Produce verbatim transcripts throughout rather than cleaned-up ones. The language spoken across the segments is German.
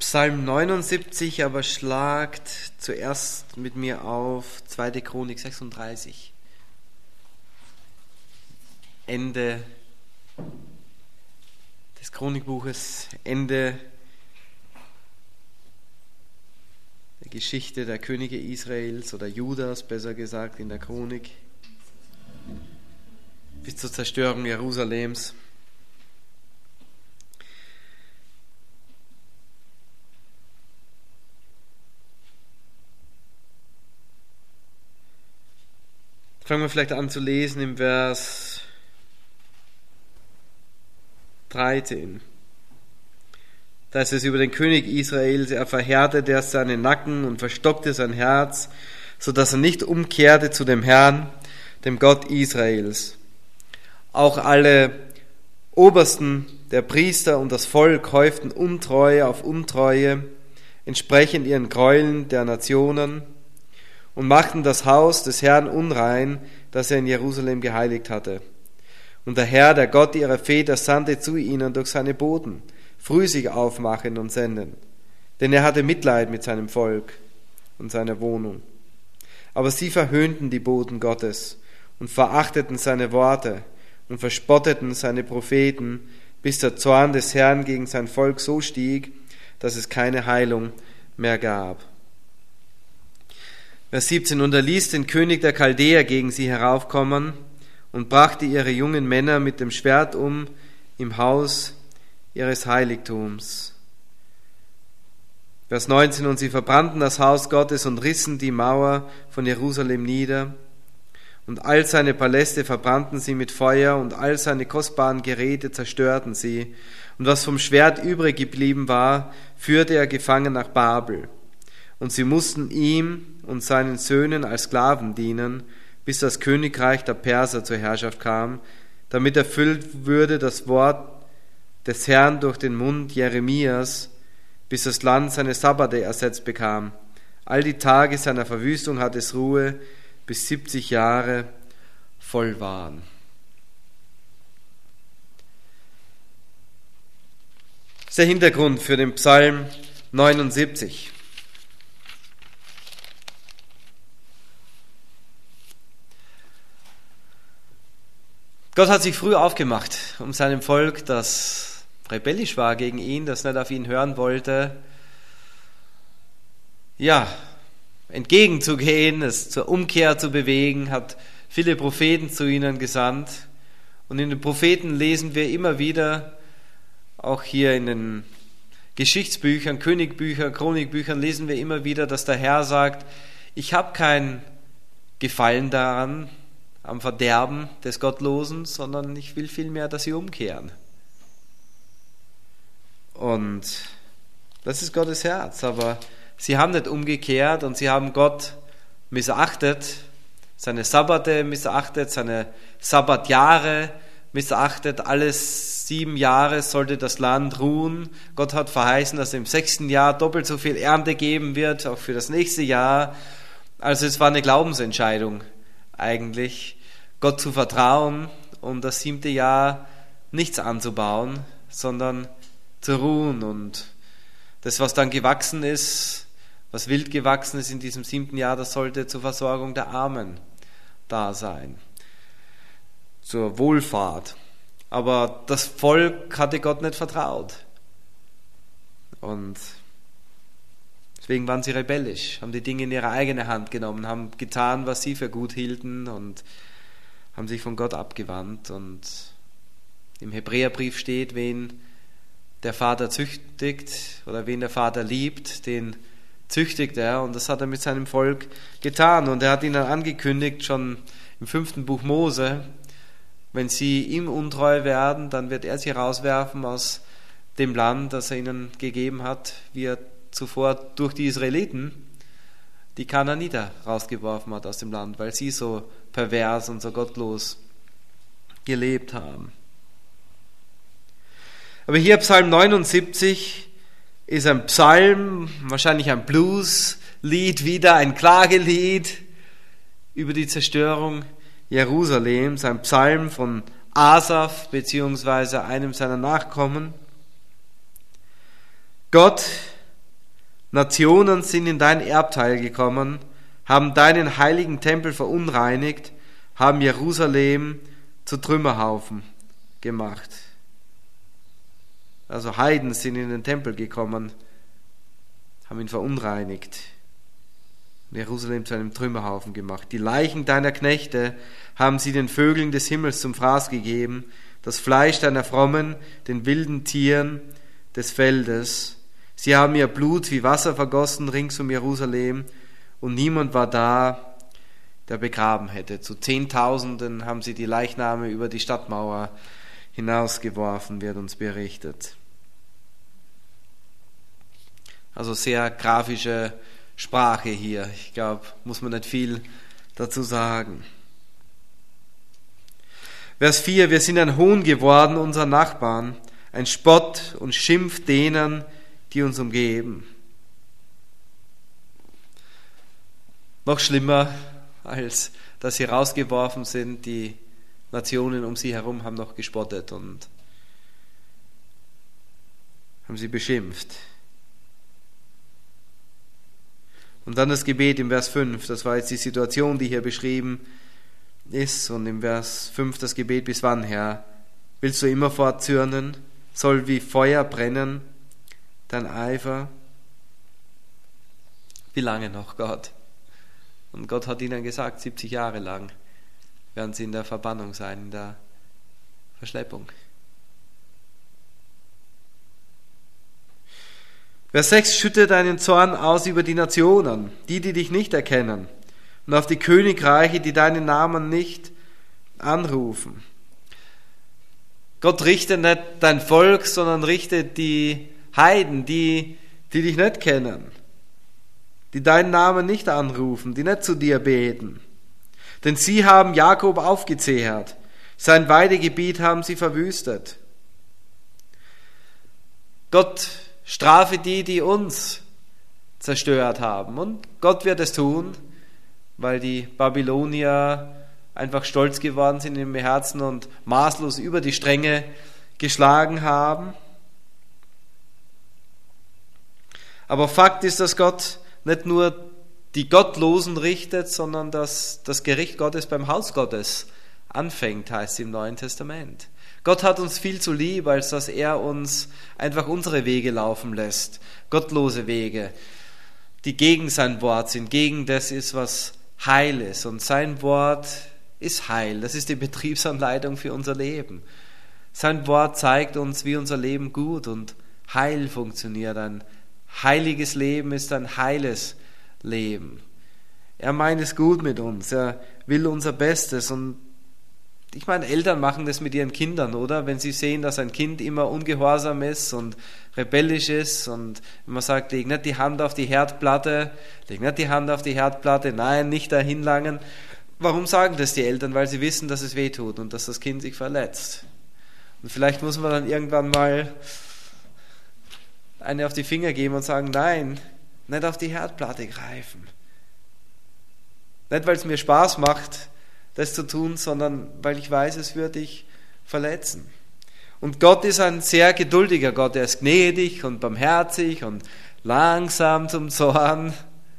Psalm neunundsiebzig, aber schlagt zuerst mit mir auf zweite Chronik sechsunddreißig. Ende des Chronikbuches, Ende der Geschichte der Könige Israels oder Judas, besser gesagt, in der Chronik, bis zur Zerstörung Jerusalems. Fangen wir vielleicht an zu lesen im Vers dreizehn. Da ist es über den König Israels: Er verhärtete seinen Nacken und verstockte sein Herz, so dass er nicht umkehrte zu dem Herrn, dem Gott Israels. Auch alle Obersten der Priester und das Volk häuften Untreue auf Untreue, entsprechend ihren Gräueln der Nationen, und machten das Haus des Herrn unrein, das er in Jerusalem geheiligt hatte. Und der Herr, der Gott ihrer Väter, sandte zu ihnen durch seine Boten, früh sich aufmachen und senden. Denn er hatte Mitleid mit seinem Volk und seiner Wohnung. Aber sie verhöhnten die Boten Gottes und verachteten seine Worte und verspotteten seine Propheten, bis der Zorn des Herrn gegen sein Volk so stieg, dass es keine Heilung mehr gab. Vers siebzehn: Und er ließ den König der Chaldäer gegen sie heraufkommen und brachte ihre jungen Männer mit dem Schwert um im Haus ihres Heiligtums. Vers neunzehn: Und sie verbrannten das Haus Gottes und rissen die Mauer von Jerusalem nieder. Und all seine Paläste verbrannten sie mit Feuer und all seine kostbaren Geräte zerstörten sie. Und was vom Schwert übrig geblieben war, führte er gefangen nach Babel. Und sie mussten ihm und seinen Söhnen als Sklaven dienen, bis das Königreich der Perser zur Herrschaft kam, damit erfüllt würde das Wort des Herrn durch den Mund Jeremias, bis das Land seine Sabbate ersetzt bekam. All die Tage seiner Verwüstung hatte es Ruhe, bis siebzig Jahre voll waren. Das ist der Hintergrund für den Psalm neunundsiebzig. Gott hat sich früh aufgemacht, um seinem Volk, das rebellisch war gegen ihn, das nicht auf ihn hören wollte, ja, entgegenzugehen, es zur Umkehr zu bewegen, hat viele Propheten zu ihnen gesandt. Und in den Propheten lesen wir immer wieder, auch hier in den Geschichtsbüchern, Königbüchern, Chronikbüchern, lesen wir immer wieder, dass der Herr sagt: Ich habe kein Gefallen daran, am Verderben des Gottlosen, sondern ich will vielmehr, dass sie umkehren. Und das ist Gottes Herz, aber sie haben nicht umgekehrt und sie haben Gott missachtet, seine Sabbate missachtet, seine Sabbatjahre missachtet. Alle sieben Jahre sollte das Land ruhen. Gott hat verheißen, dass im sechsten Jahr doppelt so viel Ernte geben wird, auch für das nächste Jahr. Also es war eine Glaubensentscheidung eigentlich, Gott zu vertrauen und das siebte Jahr nichts anzubauen, sondern zu ruhen. Und das, was dann gewachsen ist, was wild gewachsen ist in diesem siebten Jahr, das sollte zur Versorgung der Armen da sein, zur Wohlfahrt. Aber das Volk hatte Gott nicht vertraut. Und deswegen waren sie rebellisch, haben die Dinge in ihre eigene Hand genommen, haben getan, was sie für gut hielten und haben sich von Gott abgewandt. Und im Hebräerbrief steht, wen der Vater züchtigt oder wen der Vater liebt, den züchtigt er. Und das hat er mit seinem Volk getan. Und er hat ihnen angekündigt, schon im fünften Buch Mose: Wenn sie ihm untreu werden, dann wird er sie rauswerfen aus dem Land, das er ihnen gegeben hat, wie er zuvor durch die Israeliten die Kanaaniter rausgeworfen hat aus dem Land, weil sie so pervers und so gottlos gelebt haben. Aber hier Psalm neunundsiebzig ist ein Psalm, wahrscheinlich ein Blueslied wieder, ein Klagelied über die Zerstörung Jerusalems, ein Psalm von Asaf beziehungsweise einem seiner Nachkommen. Gott Nationen sind in dein Erbteil gekommen, haben deinen heiligen Tempel verunreinigt, haben Jerusalem zu Trümmerhaufen gemacht. Also Heiden sind in den Tempel gekommen, haben ihn verunreinigt, Jerusalem zu einem Trümmerhaufen gemacht. Die Leichen deiner Knechte haben sie den Vögeln des Himmels zum Fraß gegeben, das Fleisch deiner Frommen, den wilden Tieren des Feldes. Sie haben ihr Blut wie Wasser vergossen rings um Jerusalem, und niemand war da, der begraben hätte. Zu Zehntausenden haben sie die Leichname über die Stadtmauer hinausgeworfen, wird uns berichtet. Also sehr grafische Sprache hier. Ich glaube, muss man nicht viel dazu sagen. Vers vier, wir sind ein Hohn geworden unserer Nachbarn, ein Spott und Schimpf denen, die uns umgeben. Noch schlimmer, als dass sie rausgeworfen sind, die Nationen um sie herum haben noch gespottet und haben sie beschimpft. Und dann das Gebet im Vers fünf, das war jetzt die Situation, die hier beschrieben ist. Und im Vers fünf das Gebet: Bis wann, Herr? Willst du immerfort zürnen? Soll wie Feuer brennen dein Eifer? Wie lange noch, Gott? Und Gott hat ihnen gesagt, siebzig Jahre lang werden sie in der Verbannung sein, in der Verschleppung. Vers sechs, schütte deinen Zorn aus über die Nationen, die, die dich nicht erkennen, und auf die Königreiche, die deinen Namen nicht anrufen. Gott richte nicht dein Volk, sondern richte die Heiden, die, die dich nicht kennen, die deinen Namen nicht anrufen, die nicht zu dir beten. Denn sie haben Jakob aufgezehrt, sein Weidegebiet haben sie verwüstet. Gott strafe die, die uns zerstört haben. Und Gott wird es tun, weil die Babylonier einfach stolz geworden sind im Herzen und maßlos über die Stränge geschlagen haben. Aber Fakt ist, dass Gott nicht nur die Gottlosen richtet, sondern dass das Gericht Gottes beim Haus Gottes anfängt, heißt es im Neuen Testament. Gott hat uns viel zu lieb, als dass er uns einfach unsere Wege laufen lässt, gottlose Wege, die gegen sein Wort sind, gegen das ist, was Heil ist. Und sein Wort ist Heil, das ist die Betriebsanleitung für unser Leben. Sein Wort zeigt uns, wie unser Leben gut und heil funktioniert. Ein heiliges Leben ist ein heiles Leben. Er meint es gut mit uns, er will unser Bestes. Und ich meine, Eltern machen das mit ihren Kindern, oder? Wenn sie sehen, dass ein Kind immer ungehorsam ist und rebellisch ist und wenn man sagt, leg nicht die Hand auf die Herdplatte, leg nicht die Hand auf die Herdplatte, nein, nicht dahin langen. Warum sagen das die Eltern? Weil sie wissen, dass es weh tut und dass das Kind sich verletzt. Und vielleicht muss man dann irgendwann mal eine auf die Finger geben und sagen, nein, nicht auf die Herdplatte greifen. Nicht, weil es mir Spaß macht, das zu tun, sondern weil ich weiß, es wird dich verletzen. Und Gott ist ein sehr geduldiger Gott. Er ist gnädig und barmherzig und langsam zum Zorn.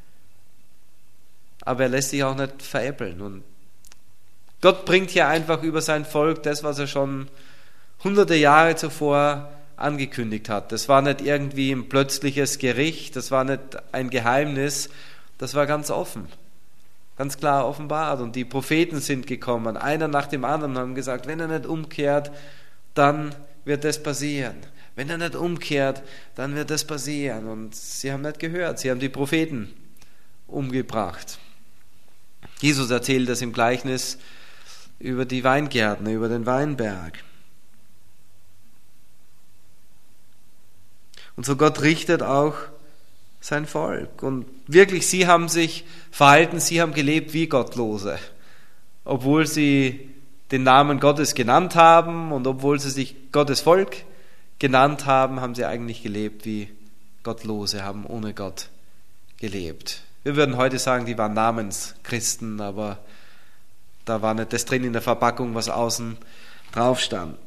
Aber er lässt sich auch nicht veräppeln. Und Gott bringt hier einfach über sein Volk das, was er schon hunderte Jahre zuvor angekündigt hat. Das war nicht irgendwie ein plötzliches Gericht, das war nicht ein Geheimnis, das war ganz offen, ganz klar offenbart. Und die Propheten sind gekommen, einer nach dem anderen, und haben gesagt, wenn er nicht umkehrt, dann wird das passieren. Wenn er nicht umkehrt, dann wird das passieren. Und sie haben nicht gehört, sie haben die Propheten umgebracht. Jesus erzählt das im Gleichnis über die Weingärten, über den Weinberg. Und so Gott richtet auch sein Volk. Und wirklich, sie haben sich verhalten, sie haben gelebt wie Gottlose. Obwohl sie den Namen Gottes genannt haben und obwohl sie sich Gottes Volk genannt haben, haben sie eigentlich gelebt wie Gottlose, haben ohne Gott gelebt. Wir würden heute sagen, die waren Namenschristen, aber da war nicht das drin in der Verpackung, was außen drauf stand.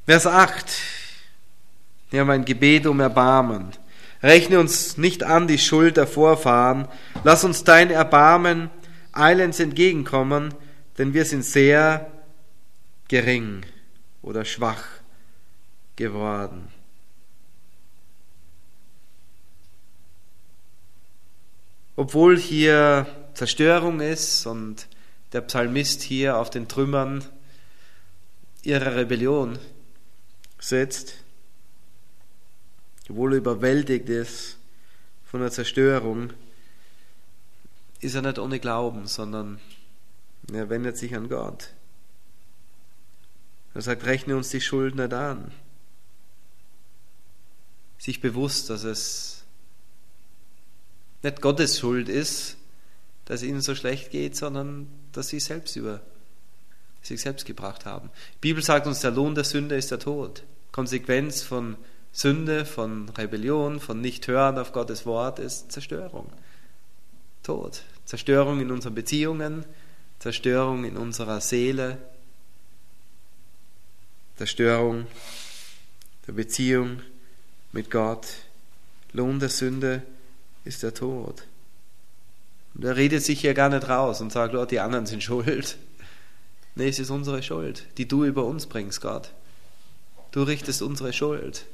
Vers acht. Wir haben ein Gebet um Erbarmen. Rechne uns nicht an die Schuld der Vorfahren. Lass uns dein Erbarmen eilends entgegenkommen, denn wir sind sehr gering oder schwach geworden. Obwohl hier Zerstörung ist und der Psalmist hier auf den Trümmern ihrer Rebellion sitzt, obwohl er überwältigt ist von der Zerstörung, ist er nicht ohne Glauben, sondern er wendet sich an Gott. Er sagt, rechne uns die Schuld nicht an. Sich bewusst, dass es nicht Gottes Schuld ist, dass es ihnen so schlecht geht, sondern dass sie selbst über sich selbst gebracht haben. Die Bibel sagt uns, der Lohn der Sünde ist der Tod. Konsequenz von Sünde, von Rebellion, von Nichthören auf Gottes Wort ist Zerstörung. Tod. Zerstörung in unseren Beziehungen, Zerstörung in unserer Seele, Zerstörung der Beziehung mit Gott. Lohn der Sünde ist der Tod. Und er redet sich hier gar nicht raus und sagt, Gott, die anderen sind schuld. Nee, es ist unsere Schuld, die du über uns bringst, Gott. Du richtest unsere Schuld.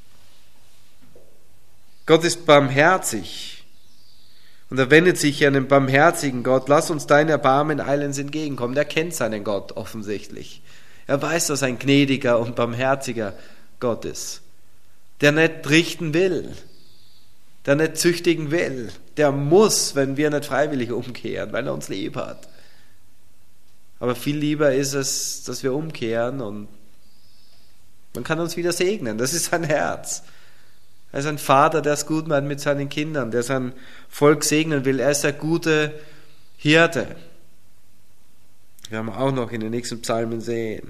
Gott ist barmherzig und er wendet sich an den barmherzigen Gott. Lass uns dein Erbarmen eilends entgegenkommen. Er kennt seinen Gott offensichtlich. Er weiß, dass er ein gnädiger und barmherziger Gott ist, der nicht richten will, der nicht züchtigen will, der muss, wenn wir nicht freiwillig umkehren, weil er uns lieb hat. Aber viel lieber ist es, dass wir umkehren und man kann uns wieder segnen. Das ist sein Herz. Er ist ein Vater, der es gut meint mit seinen Kindern, der sein Volk segnen will. Er ist der gute Hirte. Wir haben auch noch in den nächsten Psalmen sehen.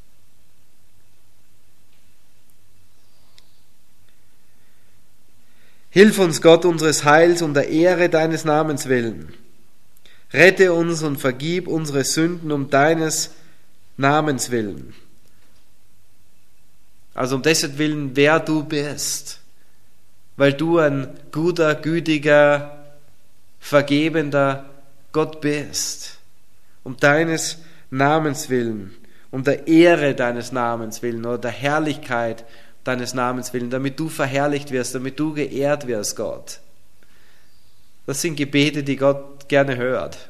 Hilf uns, Gott, unseres Heils um der Ehre deines Namens willen. Rette uns und vergib unsere Sünden um deines Namens willen. Also um dessen Willen, wer du bist. Weil du ein guter, gütiger, vergebender Gott bist. Um deines Namens willen. Um der Ehre deines Namens willen oder der Herrlichkeit deines Namens willen. Damit du verherrlicht wirst, damit du geehrt wirst, Gott. Das sind Gebete, die Gott gerne hört.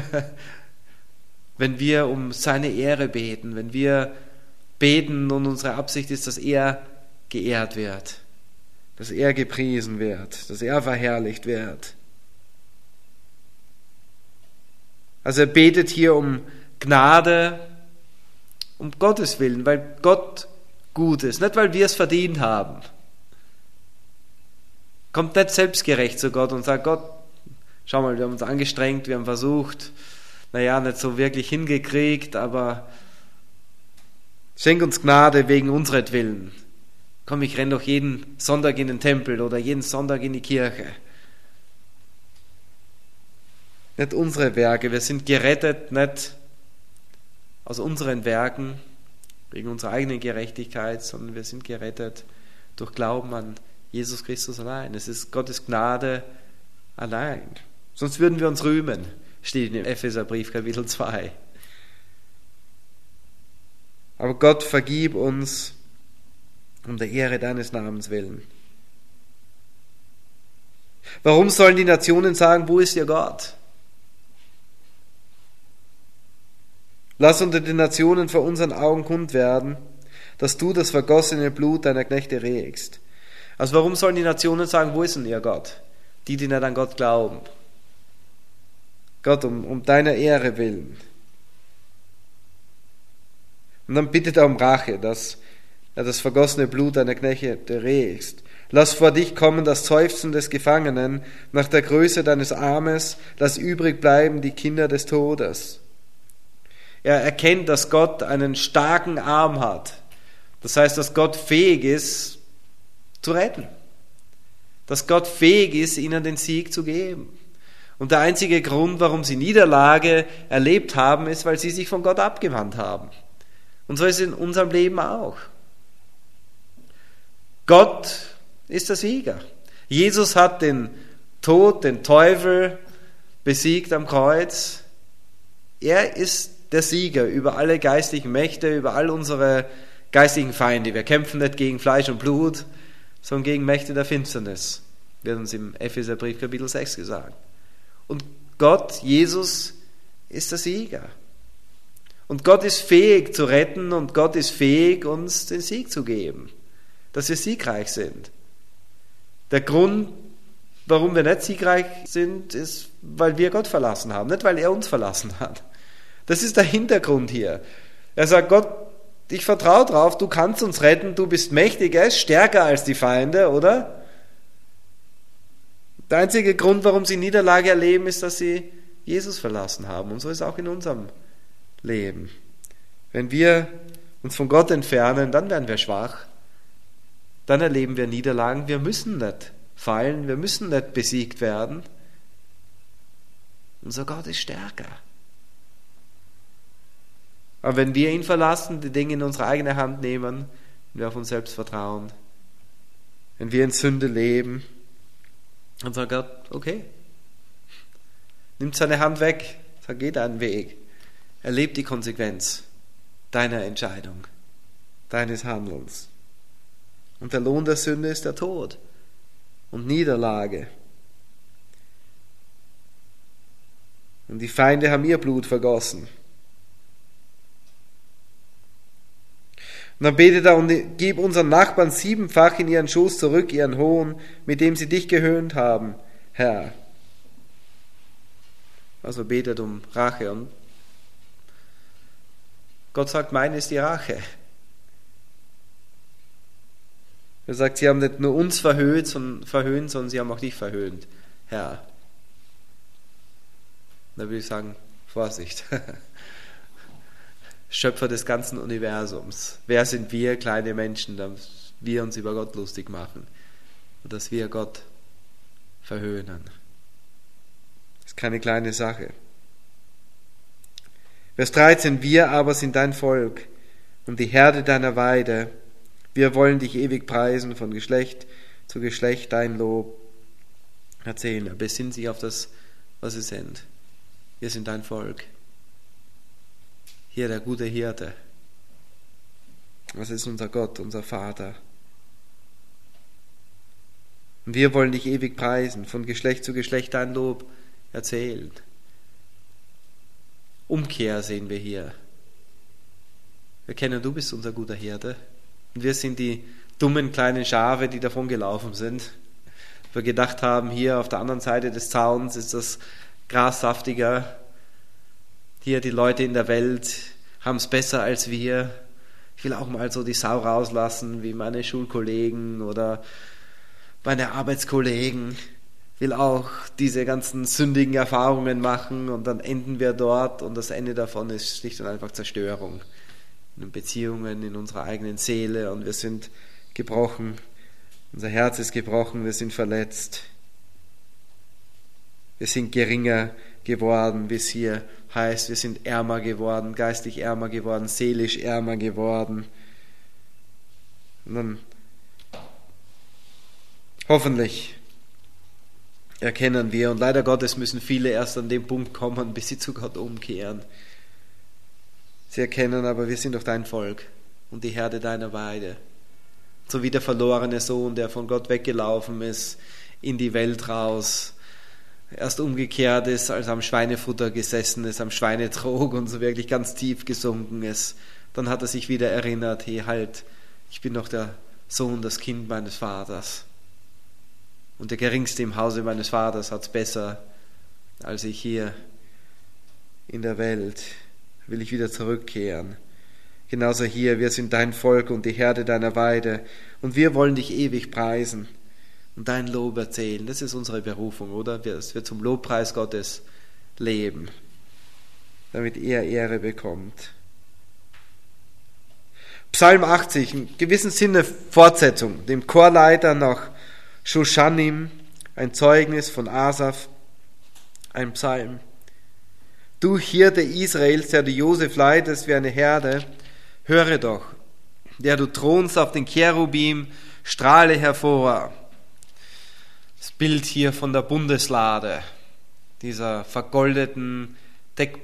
Wenn wir um seine Ehre beten, wenn wir beten und unsere Absicht ist, dass er geehrt wird, dass er gepriesen wird, dass er verherrlicht wird. Also er betet hier um Gnade, um Gottes Willen, weil Gott gut ist, nicht weil wir es verdient haben. Kommt nicht selbstgerecht zu Gott und sagt, Gott, schau mal, wir haben uns angestrengt, wir haben versucht, naja, nicht so wirklich hingekriegt, aber schenk uns Gnade wegen unseretwillen. Komm, ich renne doch jeden Sonntag in den Tempel oder jeden Sonntag in die Kirche. Nicht unsere Werke, wir sind gerettet nicht aus unseren Werken, wegen unserer eigenen Gerechtigkeit, sondern wir sind gerettet durch Glauben an Jesus Christus allein. Es ist Gottes Gnade allein. Sonst würden wir uns rühmen, steht im Epheserbrief Kapitel zwei. Aber Gott, vergib uns um der Ehre deines Namens willen. Warum sollen die Nationen sagen, wo ist ihr Gott? Lass unter den Nationen vor unseren Augen kund werden, dass du das vergossene Blut deiner Knechte regst. Also warum sollen die Nationen sagen, wo ist denn ihr Gott? Die, die nicht an Gott glauben. Gott, um, um deiner Ehre willen. Und dann bittet er um Rache, dass er das vergossene Blut deiner Knechte regst. Lass vor dich kommen das Seufzen des Gefangenen nach der Größe deines Armes, lass übrig bleiben die Kinder des Todes. Er erkennt, dass Gott einen starken Arm hat. Das heißt, dass Gott fähig ist, zu retten. Dass Gott fähig ist, ihnen den Sieg zu geben. Und der einzige Grund, warum sie Niederlage erlebt haben, ist, weil sie sich von Gott abgewandt haben. Und so ist es in unserem Leben auch. Gott ist der Sieger. Jesus hat den Tod, den Teufel besiegt am Kreuz. Er ist der Sieger über alle geistlichen Mächte, über all unsere geistigen Feinde. Wir kämpfen nicht gegen Fleisch und Blut, sondern gegen Mächte der Finsternis, wird uns im Epheserbrief Kapitel sechs gesagt. Und Gott, Jesus, ist der Sieger. Und Gott ist fähig zu retten und Gott ist fähig, uns den Sieg zu geben, dass wir siegreich sind. Der Grund, warum wir nicht siegreich sind, ist, weil wir Gott verlassen haben, nicht weil er uns verlassen hat. Das ist der Hintergrund hier. Er sagt, Gott, ich vertraue drauf, du kannst uns retten, du bist mächtig, er ist stärker als die Feinde, oder? Der einzige Grund, warum sie Niederlage erleben, ist, dass sie Jesus verlassen haben. Und so ist es auch in unserem Leben. Wenn wir uns von Gott entfernen, dann werden wir schwach. Dann erleben wir Niederlagen. Wir müssen nicht fallen, wir müssen nicht besiegt werden. Unser Gott ist stärker. Aber wenn wir ihn verlassen, die Dinge in unsere eigene Hand nehmen, wenn wir auf uns selbst vertrauen, wenn wir in Sünde leben, dann sagt Gott, okay, nimmt seine Hand weg, sagt, geh deinen Weg. Erlebt die Konsequenz deiner Entscheidung, deines Handelns. Und der Lohn der Sünde ist der Tod und Niederlage. Und die Feinde haben ihr Blut vergossen. Und dann betet er, und gib unseren Nachbarn siebenfach in ihren Schoß zurück, ihren Hohn, mit dem sie dich gehöhnt haben, Herr. Also betet um Rache. Und Gott sagt, mein ist die Rache. Er sagt, sie haben nicht nur uns verhöhnt, sondern, verhöhnt, sondern sie haben auch dich verhöhnt, Herr. Da würde ich sagen, Vorsicht. Schöpfer des ganzen Universums. Wer sind wir, kleine Menschen, dass wir uns über Gott lustig machen und dass wir Gott verhöhnen? Das ist keine kleine Sache. Vers dreizehn, wir aber sind dein Volk und die Herde deiner Weide. Wir wollen dich ewig preisen, von Geschlecht zu Geschlecht dein Lob erzählen. Er besinnt sich auf das, was sie sind. Wir sind dein Volk. Hier der gute Hirte. Das ist unser Gott, unser Vater. Und wir wollen dich ewig preisen, von Geschlecht zu Geschlecht dein Lob erzählen. Umkehr sehen wir hier. Wir kennen, du bist unser guter Hirte. Und wir sind die dummen kleinen Schafe, die davon gelaufen sind. Wir gedacht haben, hier auf der anderen Seite des Zauns ist das Gras saftiger. Hier die Leute in der Welt haben es besser als wir. Ich will auch mal so die Sau rauslassen, wie meine Schulkollegen oder meine Arbeitskollegen. Ich will auch diese ganzen sündigen Erfahrungen machen und dann enden wir dort und das Ende davon ist schlicht und einfach Zerstörung. In den Beziehungen, in unserer eigenen Seele und wir sind gebrochen. Unser Herz ist gebrochen, wir sind verletzt. Wir sind geringer geworden, wie es hier heißt. Wir sind ärmer geworden, geistlich ärmer geworden, seelisch ärmer geworden. Und dann hoffentlich erkennen wir, und leider Gottes müssen viele erst an den Punkt kommen, bis sie zu Gott umkehren. Sie erkennen aber, wir sind doch dein Volk und die Herde deiner Weide. So wie der verlorene Sohn, der von Gott weggelaufen ist, in die Welt raus, erst umgekehrt ist, als am Schweinefutter gesessen ist, am Schweinetrog und so wirklich ganz tief gesunken ist. Dann hat er sich wieder erinnert, hey, halt, ich bin doch der Sohn, das Kind meines Vaters. Und der Geringste im Hause meines Vaters hat es besser als ich hier in der Welt. Will ich wieder zurückkehren. Genauso hier, wir sind dein Volk und die Herde deiner Weide und wir wollen dich ewig preisen und dein Lob erzählen. Das ist unsere Berufung, oder? Dass wir zum Lobpreis Gottes leben, damit er Ehre bekommt. Psalm achtzig, in gewissem Sinne Fortsetzung, dem Chorleiter nach Shoshanim, ein Zeugnis von Asaf, ein Psalm. Du Hirte Israels, der du Josef leitest wie eine Herde, höre doch, der du thronst auf den Cherubim, strahle hervor. Das Bild hier von der Bundeslade, dieser vergoldeten Deckplatte.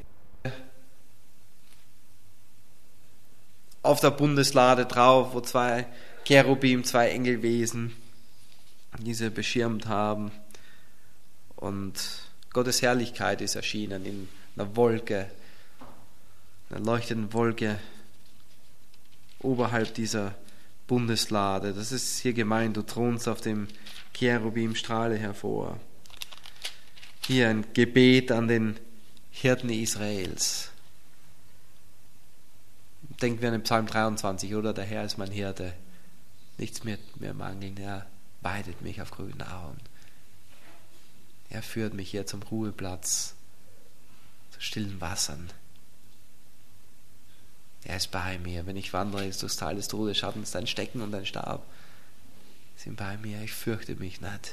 Auf der Bundeslade drauf, wo zwei Cherubim, zwei Engelwesen diese beschirmt haben. Und Gottes Herrlichkeit ist erschienen in einer Wolke, einer leuchtenden Wolke oberhalb dieser Bundeslade. Das ist hier gemeint, du thronst auf dem Cherubim, strahle hervor. Hier ein Gebet an den Hirten Israels. Denken wir an den Psalm dreiundzwanzig, oder? Der Herr ist mein Hirte. Nichts mehr, mehr mangeln. Er weidet mich auf grünen Auen. Er führt mich hier zum Ruheplatz, zu stillen Wassern. Er ist bei mir. Wenn ich wandere durchs Tal des Todesschattens, dein Stecken und dein Stab sind bei mir. Ich fürchte mich nicht.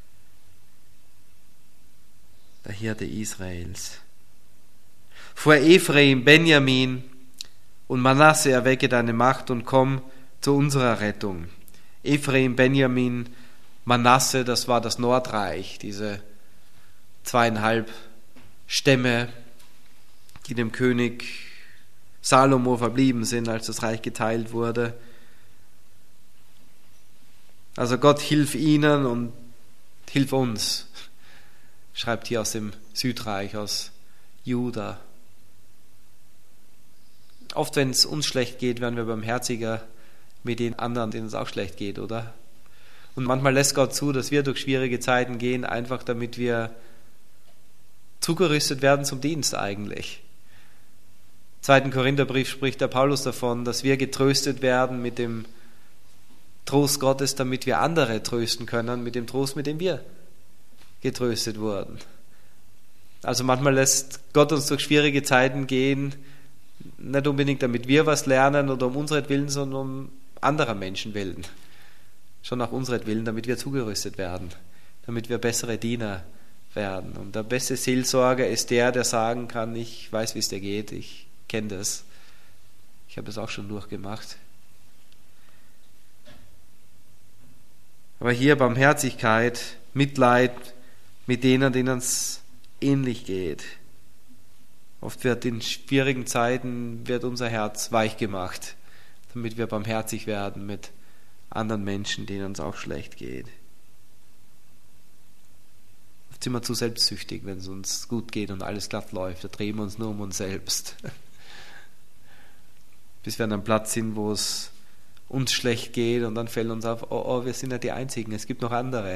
Der Hirte Israels. Vor Ephraim, Benjamin und Manasse erwecke deine Macht und komm zu unserer Rettung. Ephraim, Benjamin, Manasse, das war das Nordreich, diese zweieinhalb Stämme, die dem König Salomo verblieben sind, als das Reich geteilt wurde. Also Gott hilf ihnen und hilf uns, schreibt hier aus dem Südreich, aus Juda. Oft, wenn es uns schlecht geht, werden wir barmherziger mit den anderen, denen es auch schlecht geht, oder? Und manchmal lässt Gott zu, dass wir durch schwierige Zeiten gehen, einfach damit wir zugerüstet werden zum Dienst eigentlich. Im zweiten Korintherbrief spricht der Paulus davon, dass wir getröstet werden mit dem Trost Gottes, damit wir andere trösten können, mit dem Trost, mit dem wir getröstet wurden. Also manchmal lässt Gott uns durch schwierige Zeiten gehen, nicht unbedingt damit wir was lernen oder um unseretwillen, sondern um anderer Menschen willen. Schon auch unseretwillen, damit wir zugerüstet werden, damit wir bessere Diener werden. Und der beste Seelsorger ist der, der sagen kann, ich weiß, wie es dir geht, ich kenne das, ich habe das auch schon durchgemacht. Aber hier Barmherzigkeit, Mitleid mit denen, denen es ähnlich geht. Oft wird in schwierigen Zeiten wird unser Herz weich gemacht, damit wir barmherzig werden mit anderen Menschen, denen es auch schlecht geht. Oft sind wir zu selbstsüchtig, wenn es uns gut geht und alles glatt läuft. Da drehen wir uns nur um uns selbst. Bis wir an einem Platz sind, wo es uns schlecht geht und dann fällt uns auf, oh, oh, wir sind ja die Einzigen, es gibt noch andere.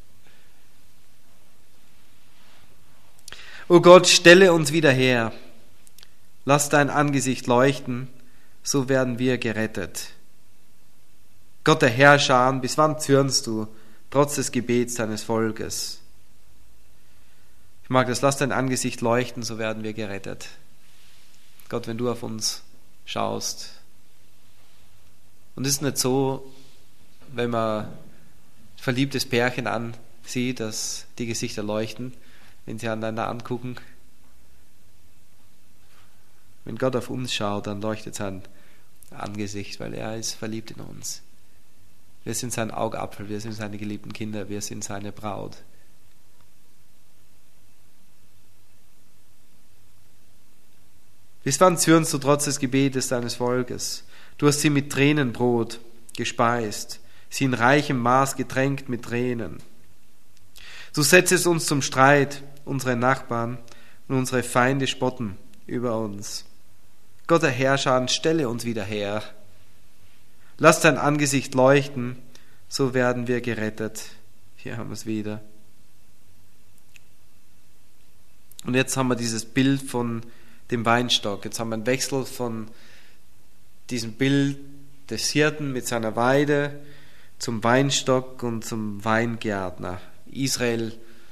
O Gott, stelle uns wieder her, lass dein Angesicht leuchten, so werden wir gerettet. Gott der Herrscher, bis wann zürnst du, trotz des Gebets deines Volkes? Ich mag das, lass dein Angesicht leuchten, so werden wir gerettet. Gott, wenn du auf uns schaust. Und es ist nicht so, wenn man ein verliebtes Pärchen ansieht, dass die Gesichter leuchten, wenn sie einander angucken. Wenn Gott auf uns schaut, dann leuchtet sein Angesicht, weil er ist verliebt in uns. Wir sind sein Augapfel, wir sind seine geliebten Kinder, wir sind seine Braut. Bis wann zürnst du trotz des Gebetes deines Volkes? Du hast sie mit Tränenbrot gespeist, sie in reichem Maß getränkt mit Tränen. Du setzest uns zum Streit, unsere Nachbarn und unsere Feinde spotten über uns. Gott der Herrscher, stelle uns wieder her. Lass dein Angesicht leuchten, so werden wir gerettet. Hier haben wir es wieder. Und jetzt haben wir dieses Bild von dem Weinstock. Jetzt haben wir einen Wechsel von diesem Bild des Hirten mit seiner Weide zum Weinstock und zum Weingärtner. Israel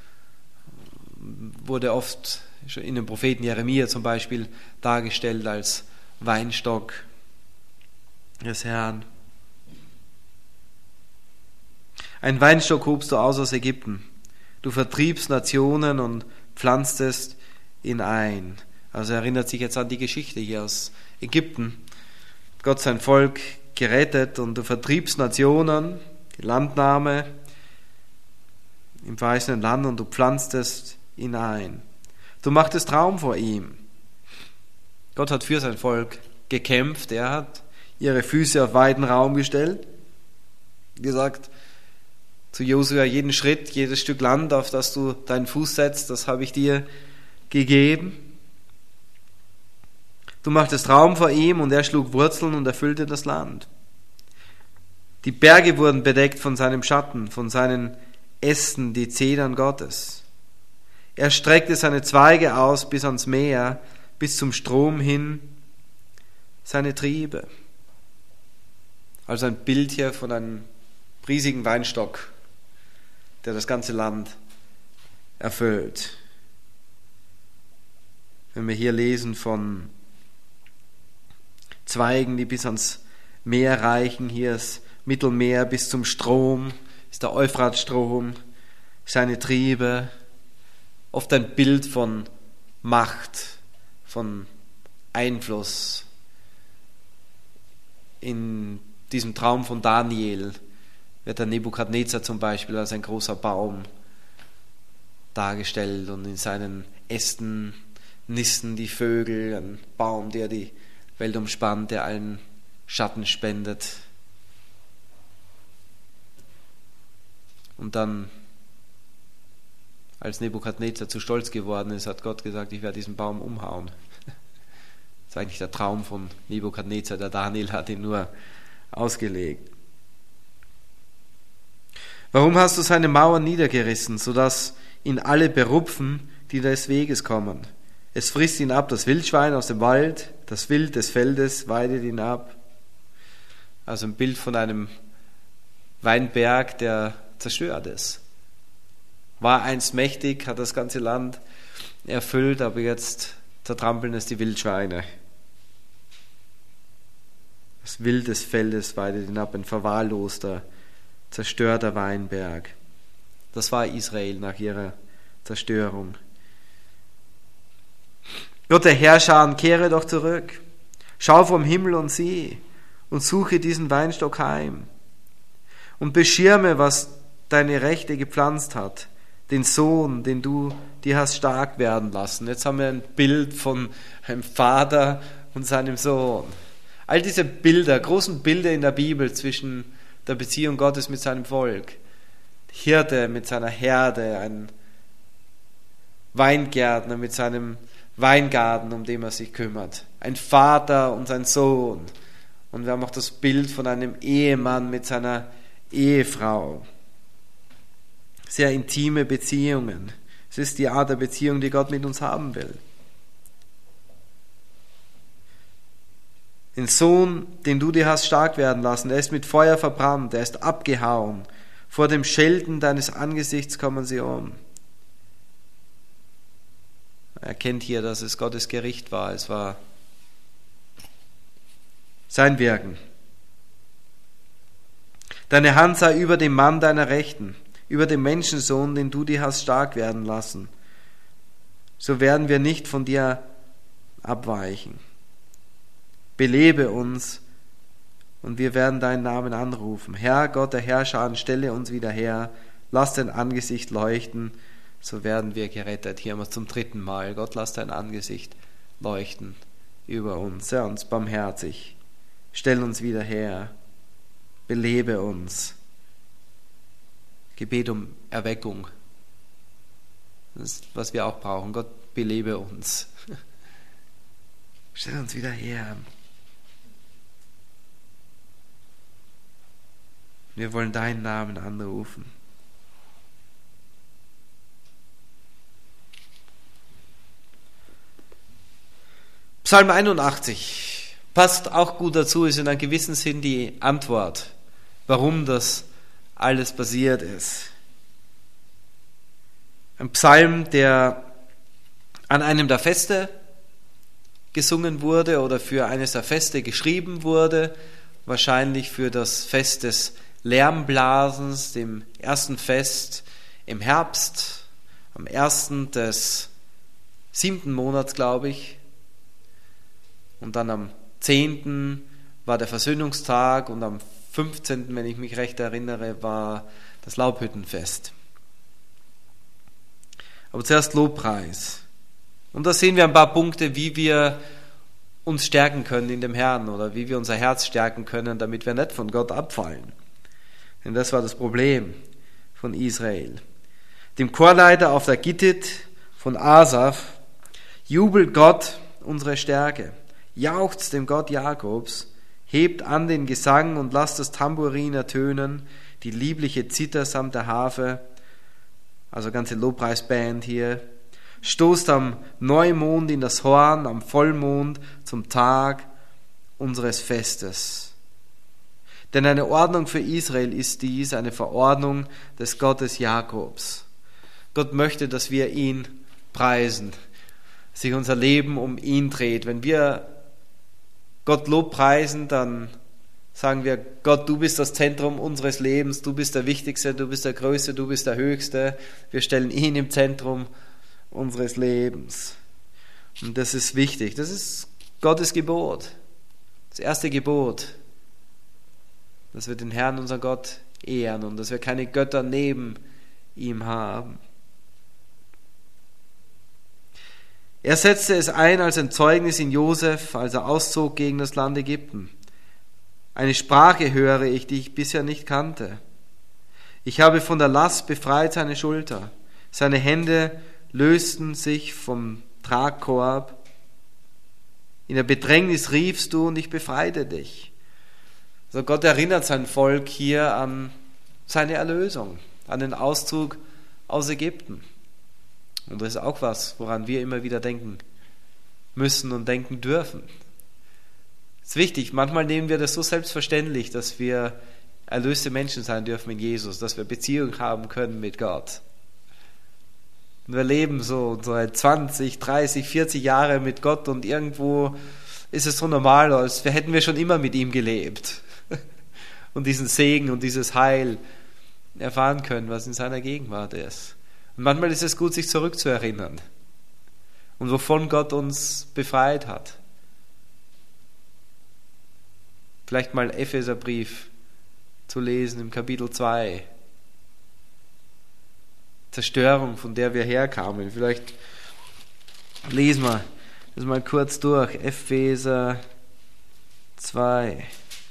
wurde oft in dem Propheten Jeremia zum Beispiel dargestellt als Weinstock des Herrn. Ein Weinstock hobst du aus aus Ägypten. Du vertriebst Nationen und pflanztest ihn ein. Also erinnert sich jetzt an die Geschichte hier aus Ägypten. Gott sein Volk gerettet und du vertriebst Nationen, die Landnahme im verheißenen Land und du pflanztest ihn ein. Du machtest Raum vor ihm. Gott hat für sein Volk gekämpft. Er hat ihre Füße auf weiten Raum gestellt. Gesagt zu Josua, jeden Schritt, jedes Stück Land, auf das du deinen Fuß setzt, das habe ich dir gegeben. Du machtest Raum vor ihm und er schlug Wurzeln und erfüllte das Land. Die Berge wurden bedeckt von seinem Schatten, von seinen Ästen, die Zedern Gottes. Er streckte seine Zweige aus bis ans Meer, bis zum Strom hin, seine Triebe. Also ein Bild hier von einem riesigen Weinstock, der das ganze Land erfüllt. Wenn wir hier lesen von Zweigen, die bis ans Meer reichen, hier ist Mittelmeer bis zum Strom, ist der Euphratstrom, seine Triebe, oft ein Bild von Macht, von Einfluss. In diesem Traum von Daniel wird der Nebukadnezar zum Beispiel als ein großer Baum dargestellt und in seinen Ästen nisten die Vögel, ein Baum, der die Welt umspannt, der allen Schatten spendet. Und dann, als Nebukadnezar zu stolz geworden ist, hat Gott gesagt, ich werde diesen Baum umhauen. Das ist eigentlich der Traum von Nebukadnezar, der Daniel hat ihn nur ausgelegt. Warum hast du seine Mauern niedergerissen, sodass ihn alle berupfen, die des Weges kommen? Es frisst ihn ab, das Wildschwein aus dem Wald, das Wild des Feldes weidet ihn ab. Also ein Bild von einem Weinberg, der zerstört ist. War einst mächtig, hat das ganze Land erfüllt, aber jetzt zertrampeln es die Wildschweine. Das Wild des Feldes weidet ihn ab, ein verwahrloster, zerstörter Weinberg. Das war Israel nach ihrer Zerstörung. Gott der Herrscher, kehre doch zurück. Schau vom Himmel und sieh und suche diesen Weinstock heim und beschirme, was deine Rechte gepflanzt hat, den Sohn, den du dir hast stark werden lassen. Jetzt haben wir ein Bild von einem Vater und seinem Sohn. All diese Bilder, großen Bilder in der Bibel zwischen der Beziehung Gottes mit seinem Volk. Hirte mit seiner Herde, ein Weingärtner mit seinem Weingarten, um den er sich kümmert. Ein Vater und sein Sohn. Und wir haben auch das Bild von einem Ehemann mit seiner Ehefrau. Sehr intime Beziehungen. Es ist die Art der Beziehung, die Gott mit uns haben will. Den Sohn, den du dir hast stark werden lassen, er ist mit Feuer verbrannt, er ist abgehauen. Vor dem Schelten deines Angesichts kommen sie um. Er erkennt hier, dass es Gottes Gericht war. Es war sein Wirken. Deine Hand sei über dem Mann deiner Rechten, über dem Menschensohn, den du dir hast stark werden lassen. So werden wir nicht von dir abweichen. Belebe uns und wir werden deinen Namen anrufen. Herr, Gott der Herrscher, stelle uns wieder her. Lass dein Angesicht leuchten, so werden wir gerettet. Hier haben wir es zum dritten Mal. Gott, lass dein Angesicht leuchten über uns. Sei uns barmherzig. Stell uns wieder her. Belebe uns. Gebet um Erweckung. Das ist, was wir auch brauchen. Gott, belebe uns. Stell uns wieder her. Wir wollen deinen Namen anrufen. Psalm einundachtzig passt auch gut dazu, ist in einem gewissen Sinn die Antwort, warum das alles passiert ist. Ein Psalm, der an einem der Feste gesungen wurde oder für eines der Feste geschrieben wurde, wahrscheinlich für das Fest des Lärmblasens, dem ersten Fest im Herbst, am ersten des siebten Monats, glaube ich, und dann am zehnten war der Versöhnungstag und am fünfzehnten, wenn ich mich recht erinnere, war das Laubhüttenfest. Aber zuerst Lobpreis. Und da sehen wir ein paar Punkte, wie wir uns stärken können in dem Herrn oder wie wir unser Herz stärken können, damit wir nicht von Gott abfallen. Denn das war das Problem von Israel. Dem Chorleiter auf der Gittit von Asaf jubelt Gott unsere Stärke, jauchzt dem Gott Jakobs, hebt an den Gesang und lasst das Tambourin ertönen, die liebliche Zither samt der Harfe, also ganze Lobpreisband hier, stoßt am Neumond in das Horn, am Vollmond zum Tag unseres Festes. Denn eine Ordnung für Israel ist dies, eine Verordnung des Gottes Jakobs. Gott möchte, dass wir ihn preisen, sich unser Leben um ihn dreht. Wenn wir Gott lobpreisen, dann sagen wir, Gott, du bist das Zentrum unseres Lebens, du bist der Wichtigste, du bist der Größte, du bist der Höchste. Wir stellen ihn im Zentrum unseres Lebens. Und das ist wichtig. Das ist Gottes Gebot. Das erste Gebot, dass wir den Herrn, unser Gott, ehren und dass wir keine Götter neben ihm haben. Er setzte es ein als ein Zeugnis in Josef, als er auszog gegen das Land Ägypten. Eine Sprache höre ich, die ich bisher nicht kannte. Ich habe von der Last befreit seine Schulter. Seine Hände lösten sich vom Tragkorb. In der Bedrängnis riefst du und ich befreite dich. Also Gott erinnert sein Volk hier an seine Erlösung, an den Auszug aus Ägypten. Und das ist auch was, woran wir immer wieder denken müssen und denken dürfen. Es ist wichtig, manchmal nehmen wir das so selbstverständlich, dass wir erlöste Menschen sein dürfen in Jesus, dass wir Beziehung haben können mit Gott. Und wir leben so seit zwanzig, dreißig, vierzig Jahre mit Gott und irgendwo ist es so normal, als hätten wir schon immer mit ihm gelebt und diesen Segen und dieses Heil erfahren können, was in seiner Gegenwart ist. Und manchmal ist es gut, sich zurückzuerinnern und wovon Gott uns befreit hat. Vielleicht mal Epheserbrief zu lesen im Kapitel zwei. Zerstörung, von der wir herkamen. Vielleicht lesen wir das mal kurz durch. Epheser zwei.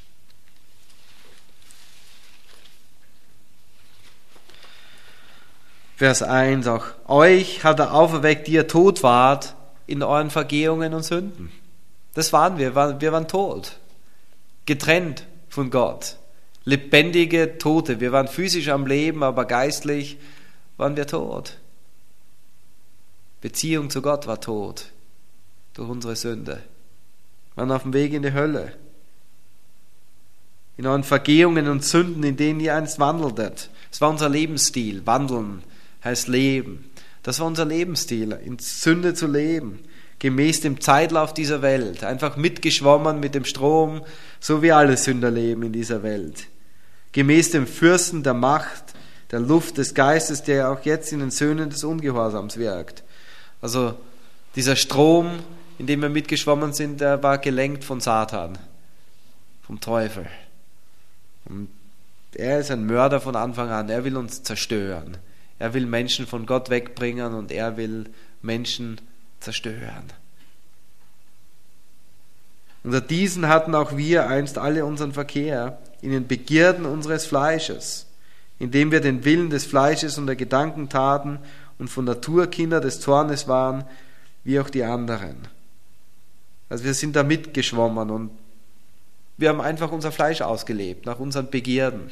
Vers eins auch. Euch hat er auferweckt, die ihr tot wart in euren Vergehungen und Sünden. Das waren wir. Wir waren tot. Getrennt von Gott. Lebendige Tote. Wir waren physisch am Leben, aber geistlich waren wir tot. Beziehung zu Gott war tot durch unsere Sünde. Wir waren auf dem Weg in die Hölle. In euren Vergehungen und Sünden, in denen ihr einst wandeltet. Das war unser Lebensstil. Wandeln heißt Leben. Das war unser Lebensstil, in Sünde zu leben, gemäß dem Zeitlauf dieser Welt. Einfach mitgeschwommen mit dem Strom, so wie alle Sünder leben in dieser Welt. Gemäß dem Fürsten der Macht, der Luft des Geistes, der auch jetzt in den Söhnen des Ungehorsams wirkt. Also dieser Strom, in dem wir mitgeschwommen sind, der war gelenkt von Satan, vom Teufel. Und er ist ein Mörder von Anfang an. Er will uns zerstören. Er will Menschen von Gott wegbringen und er will Menschen zerstören. Unter diesen hatten auch wir einst alle unseren Verkehr in den Begierden unseres Fleisches, indem wir den Willen des Fleisches und der Gedanken taten und von Natur Kinder des Zornes waren, wie auch die anderen. Also wir sind da mitgeschwommen und wir haben einfach unser Fleisch ausgelebt, nach unseren Begierden.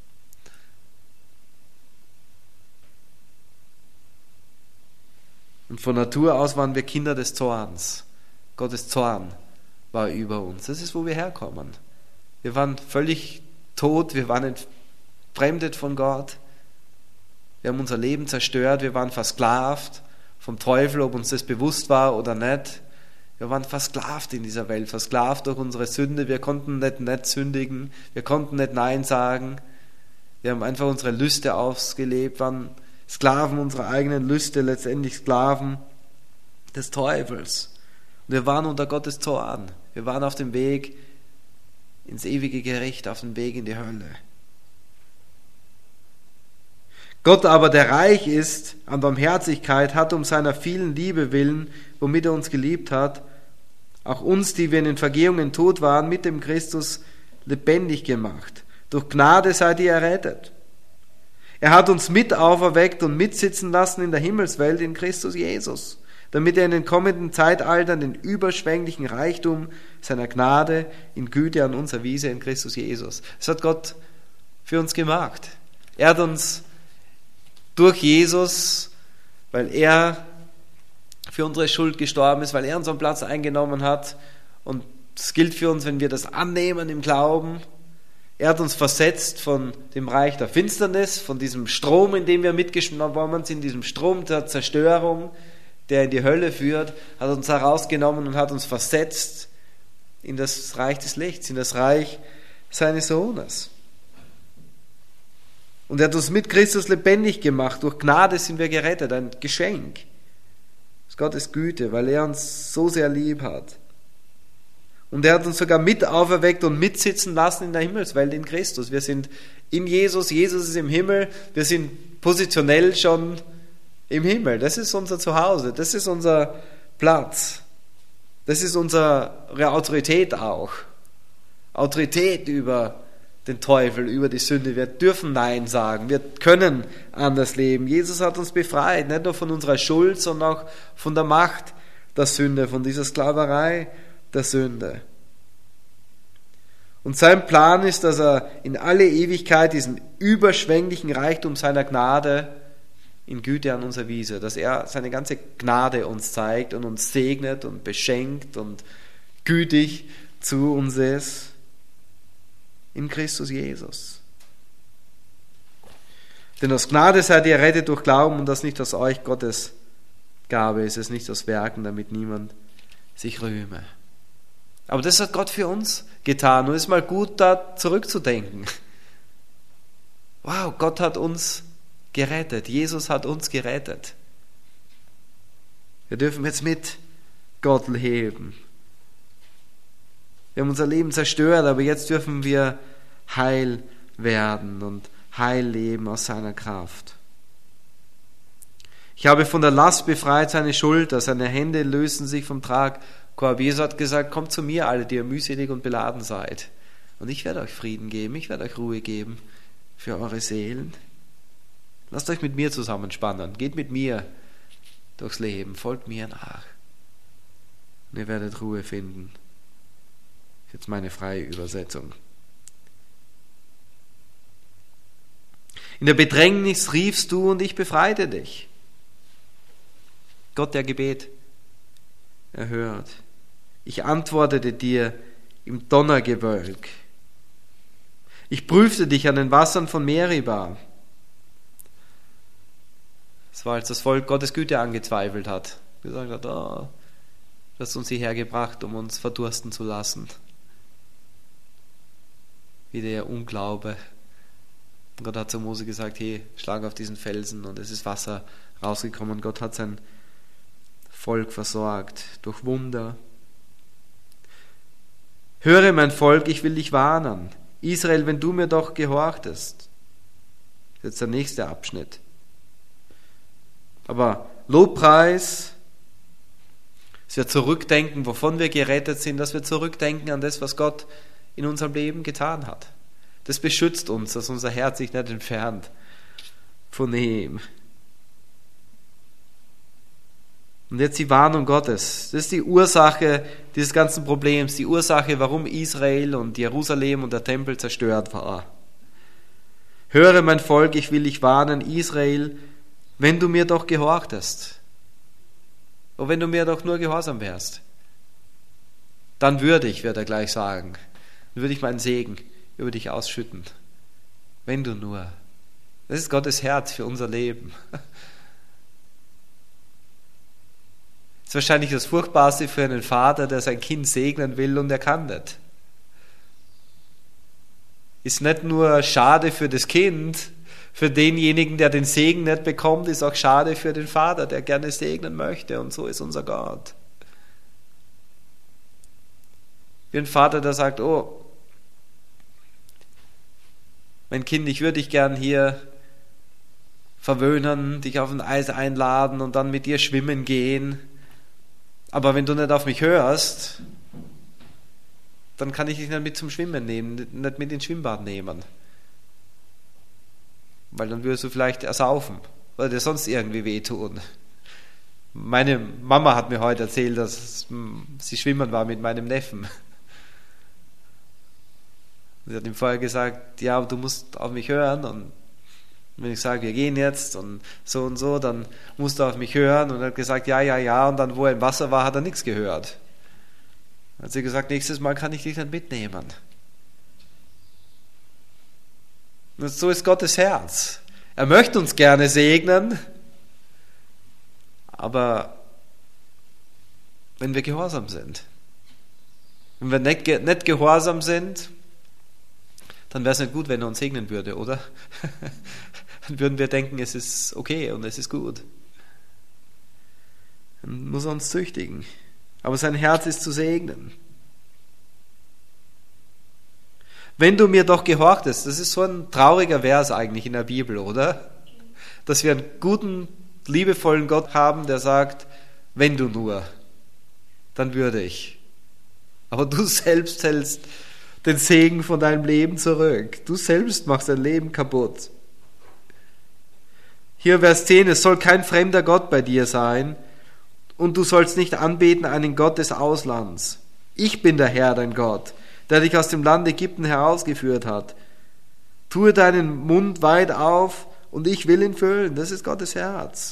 Und von Natur aus waren wir Kinder des Zorns. Gottes Zorn war über uns. Das ist, wo wir herkommen. Wir waren völlig tot, wir waren entfremdet von Gott. Wir haben unser Leben zerstört, wir waren versklavt vom Teufel, ob uns das bewusst war oder nicht. Wir waren versklavt in dieser Welt, versklavt durch unsere Sünde. Wir konnten nicht nicht sündigen, wir konnten nicht Nein sagen. Wir haben einfach unsere Lüste ausgelebt, waren Sklaven unserer eigenen Lüste, letztendlich Sklaven des Teufels. Und wir waren unter Gottes Zorn. Wir waren auf dem Weg ins ewige Gericht, auf den Weg in die Hölle. Gott aber, der reich ist an Barmherzigkeit, hat um seiner vielen Liebe willen, womit er uns geliebt hat, auch uns, die wir in den Vergehungen tot waren, mit dem Christus lebendig gemacht. Durch Gnade seid ihr errettet. Er hat uns mit auferweckt und mitsitzen lassen in der Himmelswelt in Christus Jesus, damit er in den kommenden Zeitaltern den überschwänglichen Reichtum seiner Gnade in Güte an uns erwiese in Christus Jesus. Das hat Gott für uns gemacht. Er hat uns durch Jesus, weil er für unsere Schuld gestorben ist, weil er unseren Platz eingenommen hat, und das gilt für uns, wenn wir das annehmen im Glauben. Er hat uns versetzt von dem Reich der Finsternis, von diesem Strom, in dem wir mitgeschwommen sind, diesem Strom der Zerstörung, der in die Hölle führt, hat uns herausgenommen und hat uns versetzt in das Reich des Lichts, in das Reich seines Sohnes. Und er hat uns mit Christus lebendig gemacht. Durch Gnade sind wir gerettet, ein Geschenk. Das ist Gottes Güte, weil er uns so sehr lieb hat. Und er hat uns sogar mit auferweckt und mitsitzen lassen in der Himmelswelt in Christus. Wir sind in Jesus, Jesus ist im Himmel, wir sind positionell schon im Himmel. Das ist unser Zuhause, das ist unser Platz. Das ist unsere Autorität auch. Autorität über den Teufel, über die Sünde. Wir dürfen Nein sagen, wir können anders leben. Jesus hat uns befreit, nicht nur von unserer Schuld, sondern auch von der Macht der Sünde, von dieser Sklaverei der Sünde. Und sein Plan ist, dass er in alle Ewigkeit diesen überschwänglichen Reichtum seiner Gnade in Güte an uns erwiese, dass er seine ganze Gnade uns zeigt und uns segnet und beschenkt und gütig zu uns ist in Christus Jesus. Denn aus Gnade seid ihr errettet durch Glauben, und das nicht aus euch, Gottes Gabe ist es, nicht aus Werken, damit niemand sich rühme. Aber das hat Gott für uns getan, und es ist mal gut, da zurückzudenken. Wow, Gott hat uns gerettet, Jesus hat uns gerettet. Wir dürfen jetzt mit Gott leben. Wir haben unser Leben zerstört, aber jetzt dürfen wir heil werden und heil leben aus seiner Kraft. Ich habe von der Last befreit seine Schulter, seine Hände lösen sich vom Tragkorb. Jesus hat gesagt, kommt zu mir, alle, die ihr mühselig und beladen seid, und ich werde euch Frieden geben, ich werde euch Ruhe geben für eure Seelen. Lasst euch mit mir zusammenspannen, geht mit mir durchs Leben, folgt mir nach, und ihr werdet Ruhe finden. Jetzt meine freie Übersetzung. In der Bedrängnis riefst du, und ich befreite dich. Gott, der Gebet erhört. Ich antwortete dir im Donnergewölk. Ich prüfte dich an den Wassern von Meriba. Das war, als das Volk Gottes Güte angezweifelt hat. Gesagt hat, oh, du hast uns hierher gebracht, um uns verdursten zu lassen. Wieder der Unglaube. Und Gott hat zu Mose gesagt, hey, schlag auf diesen Felsen, und es ist Wasser rausgekommen. Und Gott hat sein Volk versorgt durch Wunder. Höre, mein Volk, ich will dich warnen. Israel, wenn du mir doch gehorchtest. Das ist jetzt der nächste Abschnitt. Aber Lobpreis, dass wir zurückdenken, wovon wir gerettet sind, dass wir zurückdenken an das, was Gott in unserem Leben getan hat. Das beschützt uns, dass unser Herz sich nicht entfernt von ihm. Und jetzt die Warnung Gottes. Das ist die Ursache dieses ganzen Problems, die Ursache, warum Israel und Jerusalem und der Tempel zerstört war. Höre, mein Volk, ich will dich warnen, Israel, wenn du mir doch gehorchtest. Und wenn du mir doch nur gehorsam wärst, dann würde ich, wird er gleich sagen, dann würde ich meinen Segen über dich ausschütten. Wenn du nur. Das ist Gottes Herz für unser Leben. Das ist wahrscheinlich das Furchtbarste für einen Vater, der sein Kind segnen will und er kann nicht. Ist nicht nur schade für das Kind, für denjenigen, der den Segen nicht bekommt, ist auch schade für den Vater, der gerne segnen möchte, und so ist unser Gott. Wie ein Vater, der sagt, oh, mein Kind, ich würde dich gern hier verwöhnen, dich auf ein Eis einladen und dann mit dir schwimmen gehen. Aber wenn du nicht auf mich hörst, dann kann ich dich nicht mit zum Schwimmen nehmen, nicht mit ins Schwimmbad nehmen. Weil dann würdest du vielleicht ersaufen oder dir sonst irgendwie wehtun. Meine Mama hat mir heute erzählt, dass sie schwimmen war mit meinem Neffen. Sie hat ihm vorher gesagt, ja, du musst auf mich hören, und wenn ich sage, wir gehen jetzt und so und so, dann musst du auf mich hören. Und er hat gesagt, ja, ja, ja, und dann, wo er im Wasser war, hat er nichts gehört. Dann hat sie gesagt, nächstes Mal kann ich dich nicht mitnehmen. Und so ist Gottes Herz. Er möchte uns gerne segnen, aber wenn wir gehorsam sind, wenn wir nicht, nicht gehorsam sind, dann wäre es nicht gut, wenn er uns segnen würde, oder? Dann würden wir denken, es ist okay und es ist gut. Dann muss er uns züchtigen. Aber sein Herz ist zu segnen. Wenn du mir doch gehorchtest, das ist so ein trauriger Vers eigentlich in der Bibel, oder? Dass wir einen guten, liebevollen Gott haben, der sagt, wenn du nur, dann würde ich. Aber du selbst hältst den Segen von deinem Leben zurück. Du selbst machst dein Leben kaputt. Hier Vers zehn, es soll kein fremder Gott bei dir sein und du sollst nicht anbeten einen Gott des Auslands. Ich bin der Herr, dein Gott, der dich aus dem Land Ägypten herausgeführt hat. Tue deinen Mund weit auf und ich will ihn füllen. Das ist Gottes Herz.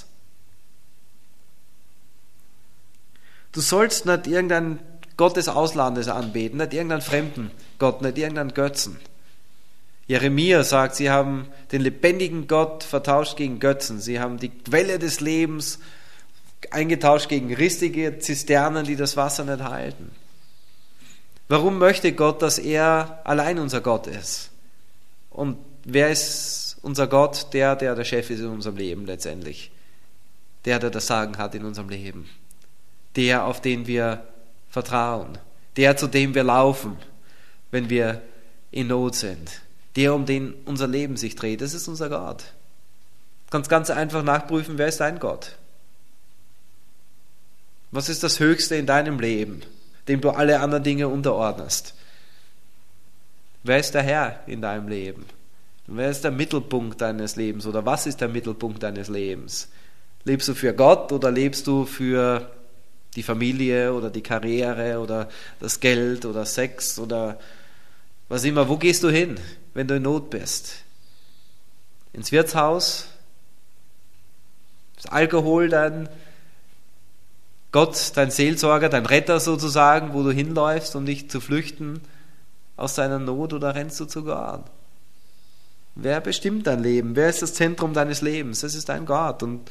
Du sollst nicht irgendeinen Gott des Auslandes anbeten, nicht irgendeinen fremden Gott, nicht irgendeinen Götzen. Jeremia sagt, sie haben den lebendigen Gott vertauscht gegen Götzen. Sie haben die Quelle des Lebens eingetauscht gegen ristige Zisternen, die das Wasser nicht halten. Warum möchte Gott, dass er allein unser Gott ist? Und wer ist unser Gott? Der, der der Chef ist in unserem Leben letztendlich. Der, der das Sagen hat in unserem Leben. Der, auf den wir vertrauen. Der, zu dem wir laufen, wenn wir in Not sind. Der, um den unser Leben sich dreht, das ist unser Gott. Du kannst ganz einfach nachprüfen, wer ist dein Gott? Was ist das Höchste in deinem Leben, dem du alle anderen Dinge unterordnest? Wer ist der Herr in deinem Leben? Wer ist der Mittelpunkt deines Lebens oder was ist der Mittelpunkt deines Lebens? Lebst du für Gott oder lebst du für die Familie oder die Karriere oder das Geld oder Sex oder was immer? Wo gehst du hin, wenn du in Not bist? Ins Wirtshaus? Ist Alkohol dein Gott, dein Seelsorger, dein Retter sozusagen, wo du hinläufst, um dich zu flüchten aus deiner Not, oder rennst du zu Gott? Wer bestimmt dein Leben? Wer ist das Zentrum deines Lebens? Das ist dein Gott. Und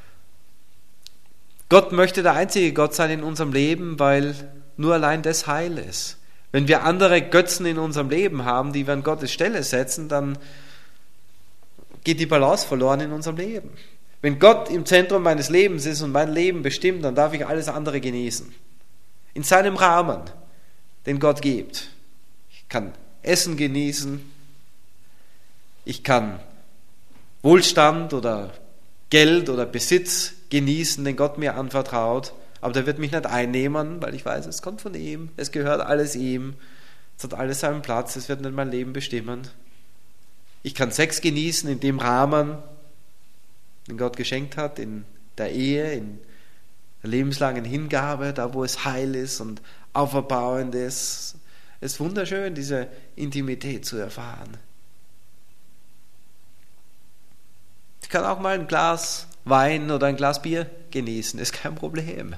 Gott möchte der einzige Gott sein in unserem Leben, weil nur allein das Heil ist. Wenn wir andere Götzen in unserem Leben haben, die wir an Gottes Stelle setzen, dann geht die Balance verloren in unserem Leben. Wenn Gott im Zentrum meines Lebens ist und mein Leben bestimmt, dann darf ich alles andere genießen. In seinem Rahmen, den Gott gibt. Ich kann Essen genießen, ich kann Wohlstand oder Geld oder Besitz genießen, den Gott mir anvertraut. Aber der wird mich nicht einnehmen, weil ich weiß, es kommt von ihm, es gehört alles ihm, es hat alles seinen Platz, es wird nicht mein Leben bestimmen. Ich kann Sex genießen in dem Rahmen, den Gott geschenkt hat, in der Ehe, in der lebenslangen Hingabe, da wo es heil ist und auferbauend ist. Es ist wunderschön, diese Intimität zu erfahren. Ich kann auch mal ein Glas Wein oder ein Glas Bier genießen, ist kein Problem.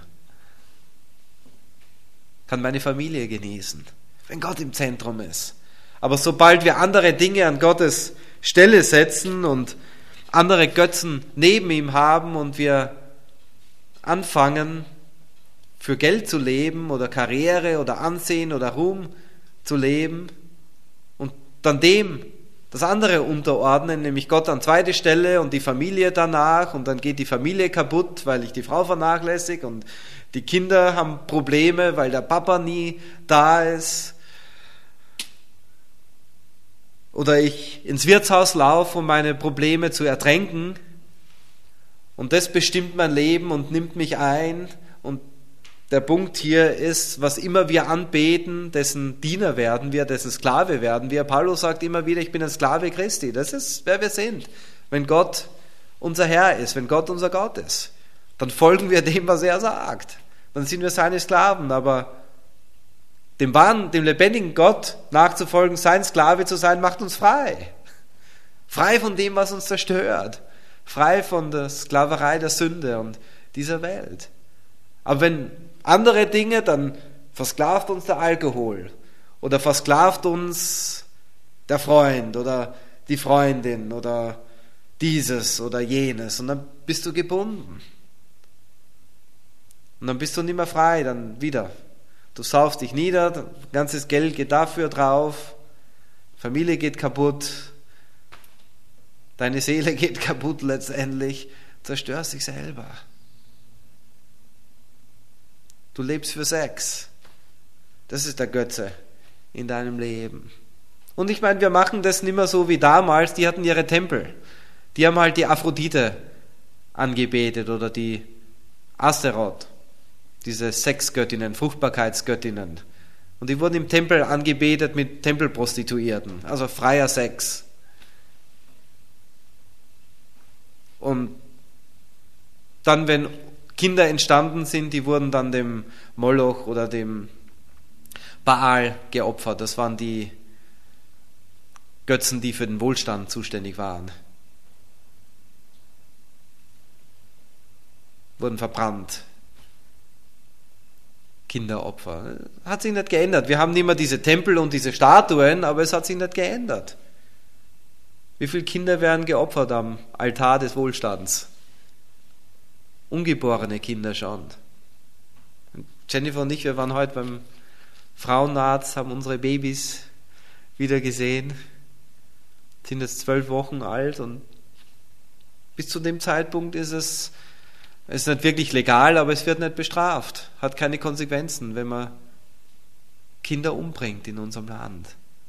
Kann meine Familie genießen, wenn Gott im Zentrum ist. Aber sobald wir andere Dinge an Gottes Stelle setzen und andere Götzen neben ihm haben und wir anfangen, für Geld zu leben oder Karriere oder Ansehen oder Ruhm zu leben und dann dem das andere unterordnen, nämlich Gott an zweite Stelle und die Familie danach, und dann geht die Familie kaputt, weil ich die Frau vernachlässige und die Kinder haben Probleme, weil der Papa nie da ist. oder ich ins Wirtshaus laufe, um meine Probleme zu ertränken, und das bestimmt mein Leben und nimmt mich ein, und der Punkt hier ist, was immer wir anbeten, dessen Diener werden wir, dessen Sklave werden wir. Paulus sagt immer wieder, ich bin ein Sklave Christi. Das ist, wer wir sind. Wenn Gott unser Herr ist, wenn Gott unser Gott ist, dann folgen wir dem, was er sagt. Dann sind wir seine Sklaven, aber dem wahren, dem lebendigen Gott nachzufolgen, sein Sklave zu sein, macht uns frei. Frei von dem, was uns zerstört. Frei von der Sklaverei der Sünde und dieser Welt. Aber wenn andere Dinge, dann versklavt uns der Alkohol oder versklavt uns der Freund oder die Freundin oder dieses oder jenes, und dann bist du gebunden. Und dann bist du nicht mehr frei, dann wieder. Du saufst dich nieder, ganzes Geld geht dafür drauf, Familie geht kaputt, deine Seele geht kaputt letztendlich, zerstörst dich selber. Du lebst für Sex. Das ist der Götze in deinem Leben. Und ich meine, wir machen das nicht mehr so wie damals, die hatten ihre Tempel. Die haben halt die Aphrodite angebetet oder die Asteroth, diese Sexgöttinnen, Fruchtbarkeitsgöttinnen. Und die wurden im Tempel angebetet mit Tempelprostituierten, also freier Sex. Und dann, wenn Kinder entstanden sind, die wurden dann dem Moloch oder dem Baal geopfert. Das waren die Götzen, die für den Wohlstand zuständig waren. Wurden verbrannt. Kinderopfer. Hat sich nicht geändert. Wir haben nicht mehr diese Tempel und diese Statuen, aber es hat sich nicht geändert. Wie viele Kinder werden geopfert am Altar des Wohlstands? Ungeborene Kinder schon. Jennifer und ich, wir waren heute beim Frauenarzt, haben unsere Babys wieder gesehen, sind jetzt zwölf Wochen alt, und bis zu dem Zeitpunkt ist es, es ist nicht wirklich legal, aber es wird nicht bestraft, hat keine Konsequenzen, wenn man Kinder umbringt in unserem Land.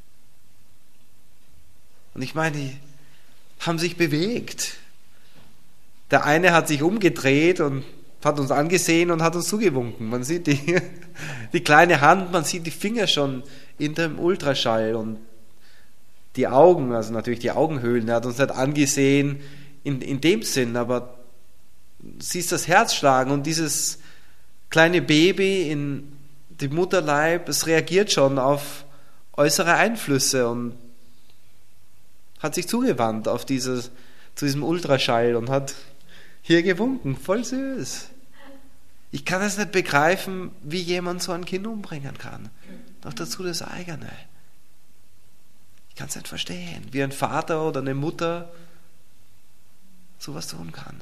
Und ich meine, die haben sich bewegt. Der eine hat sich umgedreht und hat uns angesehen und hat uns zugewunken. Man sieht die, die kleine Hand, man sieht die Finger schon in dem Ultraschall und die Augen, also natürlich die Augenhöhlen. Er hat uns nicht angesehen in, in dem Sinn, aber siehst das Herz schlagen, und dieses kleine Baby in dem Mutterleib, es reagiert schon auf äußere Einflüsse und hat sich zugewandt auf dieses, zu diesem Ultraschall und hat hier gewunken, voll süß. Ich kann es nicht begreifen, wie jemand so ein Kind umbringen kann. Noch dazu das eigene. Ich kann es nicht verstehen, wie ein Vater oder eine Mutter sowas tun kann.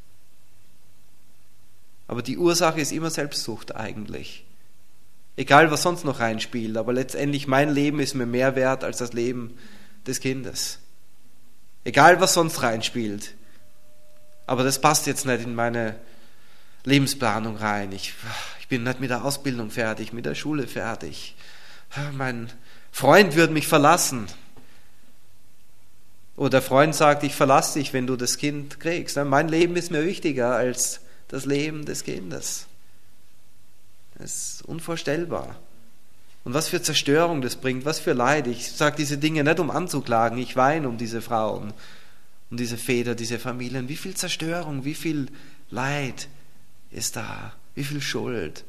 Aber die Ursache ist immer Selbstsucht eigentlich. Egal, was sonst noch reinspielt, aber letztendlich mein Leben ist mir mehr wert als das Leben des Kindes. Egal, was sonst reinspielt. Aber das passt jetzt nicht in meine Lebensplanung rein. Ich, ich bin nicht mit der Ausbildung fertig, mit der Schule fertig. Mein Freund wird mich verlassen. Oder der Freund sagt, ich verlasse dich, wenn du das Kind kriegst. Mein Leben ist mir wichtiger als das Leben des Kindes. Das ist unvorstellbar. Und was für Zerstörung das bringt, was für Leid. Ich sage diese Dinge nicht, um anzuklagen. Ich weine um diese Frauen, um diese Väter, diese Familien. Wie viel Zerstörung, wie viel Leid ist da, wie viel Schuld.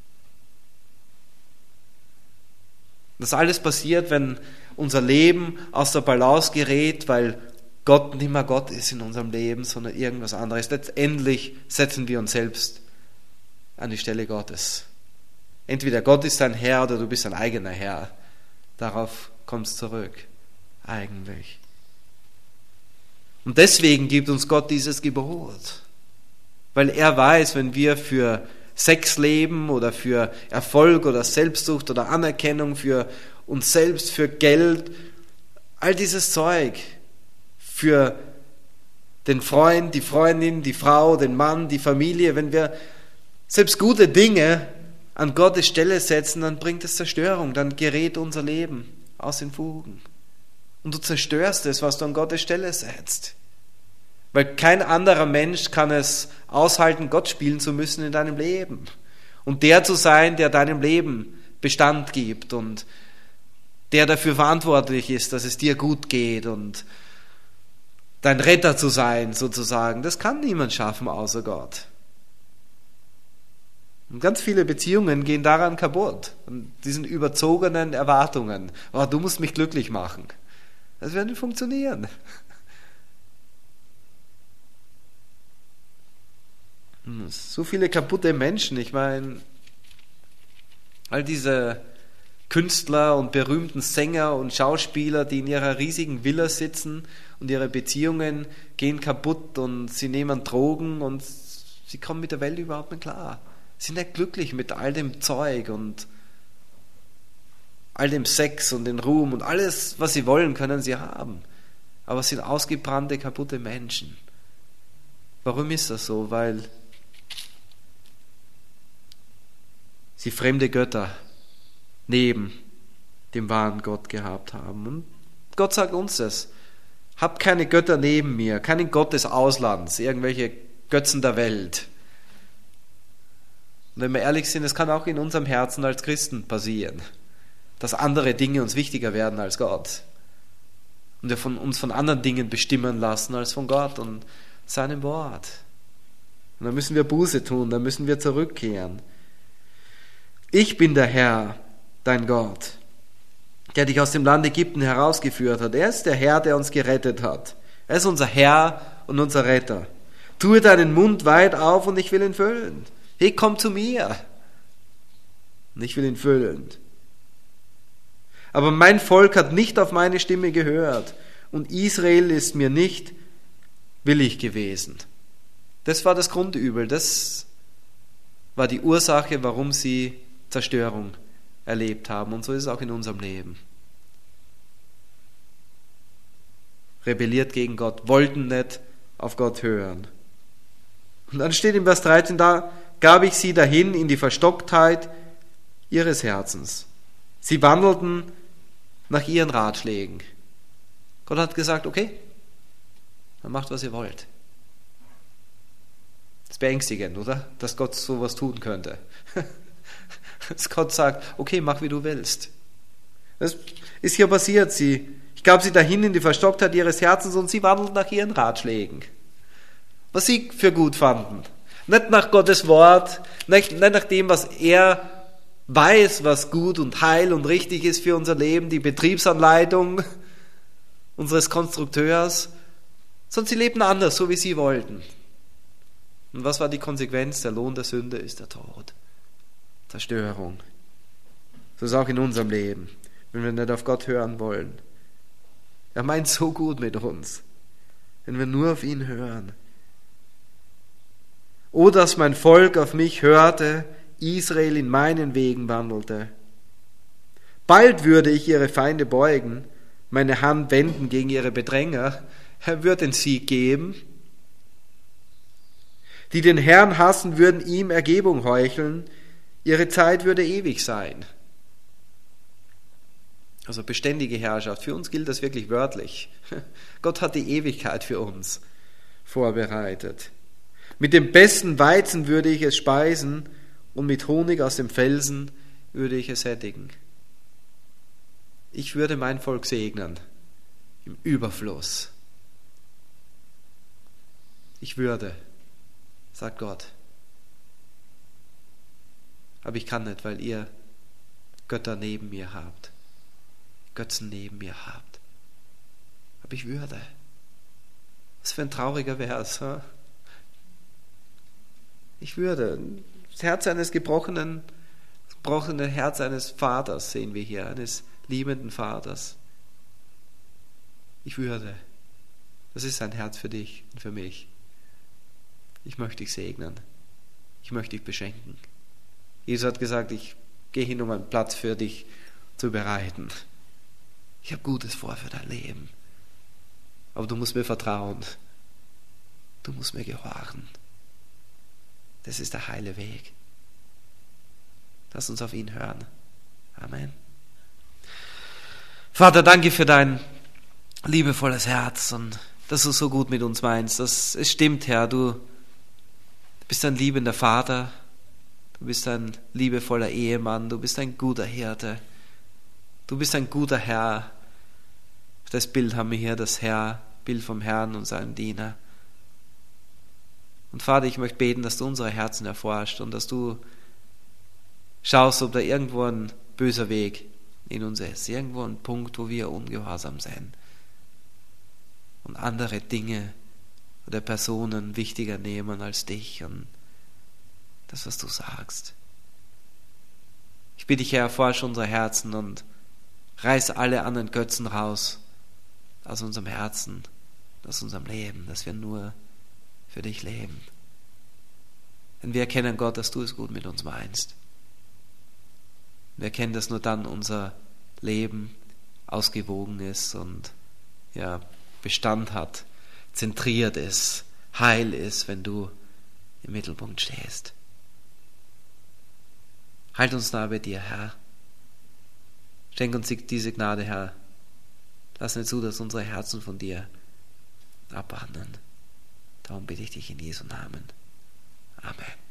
Das alles passiert, wenn unser Leben aus der Balance gerät, weil Gott nicht mehr Gott ist in unserem Leben, sondern irgendwas anderes. Letztendlich setzen wir uns selbst an die Stelle Gottes. Entweder Gott ist dein Herr oder du bist ein eigener Herr. Darauf kommt es zurück, eigentlich. Und deswegen gibt uns Gott dieses Gebot. Weil er weiß, wenn wir für Sex leben oder für Erfolg oder Selbstsucht oder Anerkennung, für uns selbst, für Geld, all dieses Zeug, für den Freund, die Freundin, die Frau, den Mann, die Familie, wenn wir selbst gute Dinge an Gottes Stelle setzen, dann bringt es Zerstörung, dann gerät unser Leben aus den Fugen. Und du zerstörst es, was du an Gottes Stelle setzt. Weil kein anderer Mensch kann es aushalten, Gott spielen zu müssen in deinem Leben. Und der zu sein, der deinem Leben Bestand gibt und der dafür verantwortlich ist, dass es dir gut geht und dein Retter zu sein, sozusagen, das kann niemand schaffen außer Gott. Und ganz viele Beziehungen gehen daran kaputt, an diesen überzogenen Erwartungen. Oh, du musst mich glücklich machen. Das wird nicht funktionieren. So viele kaputte Menschen, ich meine, all diese Künstler und berühmten Sänger und Schauspieler, die in ihrer riesigen Villa sitzen und ihre Beziehungen gehen kaputt und sie nehmen Drogen und sie kommen mit der Welt überhaupt nicht klar. Sie sind nicht glücklich mit all dem Zeug und all dem Sex und den Ruhm und alles, was sie wollen, können sie haben. Aber es sind ausgebrannte, kaputte Menschen. Warum ist das so? Weil sie fremde Götter neben dem wahren Gott gehabt haben. Und Gott sagt uns das. Habt keine Götter neben mir, keinen Gott des Auslands, irgendwelche Götzen der Welt. Und wenn wir ehrlich sind, es kann auch in unserem Herzen als Christen passieren, dass andere Dinge uns wichtiger werden als Gott. Und wir von uns von anderen Dingen bestimmen lassen als von Gott und seinem Wort. Und dann müssen wir Buße tun, dann müssen wir zurückkehren. Ich bin der Herr, dein Gott, der dich aus dem Land Ägypten herausgeführt hat. Er ist der Herr, der uns gerettet hat. Er ist unser Herr und unser Retter. Tue deinen Mund weit auf und ich will ihn füllen. Hey, komm zu mir. Und ich will ihn füllen. Aber mein Volk hat nicht auf meine Stimme gehört und Israel ist mir nicht willig gewesen. Das war das Grundübel. Das war die Ursache, warum sie Zerstörung erlebt haben. Und so ist es auch in unserem Leben. Rebelliert gegen Gott, wollten nicht auf Gott hören. Und dann steht im Vers dreizehn, da gab ich sie dahin in die Verstocktheit ihres Herzens. Sie wandelten nach ihren Ratschlägen. Gott hat gesagt, okay, dann macht, was ihr wollt. Das ist beängstigend, oder? Dass Gott sowas tun könnte. Dass Gott sagt, okay, mach wie du willst. Das ist hier passiert. Sie, ich gab sie dahin in die Verstocktheit ihres Herzens und sie wandelten nach ihren Ratschlägen. Was sie für gut fanden. Nicht nach Gottes Wort, nicht, nicht nach dem, was er weiß, was gut und heil und richtig ist für unser Leben, die Betriebsanleitung unseres Konstrukteurs, sondern sie lebten anders, so wie sie wollten. Und was war die Konsequenz? Der Lohn der Sünde ist der Tod. Zerstörung. So ist es auch in unserem Leben, wenn wir nicht auf Gott hören wollen. Er meint so gut mit uns, wenn wir nur auf ihn hören. O, dass mein Volk auf mich hörte, Israel in meinen Wegen wandelte. Bald würde ich ihre Feinde beugen, meine Hand wenden gegen ihre Bedränger. Er wird den Sieg geben. Die den Herrn hassen, würden ihm Ergebung heucheln. Ihre Zeit würde ewig sein. Also beständige Herrschaft. Für uns gilt das wirklich wörtlich. Gott hat die Ewigkeit für uns vorbereitet. Mit dem besten Weizen würde ich es speisen und mit Honig aus dem Felsen würde ich es sättigen. Ich würde mein Volk segnen im Überfluss. Ich würde, sagt Gott. Aber ich kann nicht, weil ihr Götter neben mir habt, Götzen neben mir habt. Aber ich würde. Was für ein trauriger Vers. Hm? Ich würde. Das Herz eines gebrochenen, gebrochenen Herz eines Vaters sehen wir hier, eines liebenden Vaters. Ich würde. Das ist ein Herz für dich und für mich. Ich möchte dich segnen. Ich möchte dich beschenken. Jesus hat gesagt, ich gehe hin, um einen Platz für dich zu bereiten. Ich habe Gutes vor für dein Leben. Aber du musst mir vertrauen. Du musst mir gehorchen. Das ist der heile Weg. Lass uns auf ihn hören. Amen. Vater, danke für dein liebevolles Herz und dass du so gut mit uns meinst. Das, es stimmt, Herr, du bist ein liebender Vater, du bist ein liebevoller Ehemann, du bist ein guter Hirte, du bist ein guter Herr. Das Bild haben wir hier, das Herr, Bild vom Herrn und seinem Diener. Und Vater, ich möchte beten, dass du unsere Herzen erforscht und dass du schaust, ob da irgendwo ein böser Weg in uns ist, irgendwo ein Punkt, wo wir ungehorsam sind und andere Dinge oder Personen wichtiger nehmen als dich und das, was du sagst. Ich bitte dich, Herr, erforsche unsere Herzen und reiß alle anderen Götzen raus aus unserem Herzen, aus unserem Leben, dass wir nur für dich leben. Denn wir erkennen, Gott, dass du es gut mit uns meinst. Wir erkennen, dass nur dann unser Leben ausgewogen ist und ja, Bestand hat, zentriert ist, heil ist, wenn du im Mittelpunkt stehst. Halt uns nahe bei dir, Herr. Schenk uns diese Gnade, Herr. Lass nicht zu, dass unsere Herzen von dir abwandern. Darum bitte ich dich in Jesu Namen. Amen.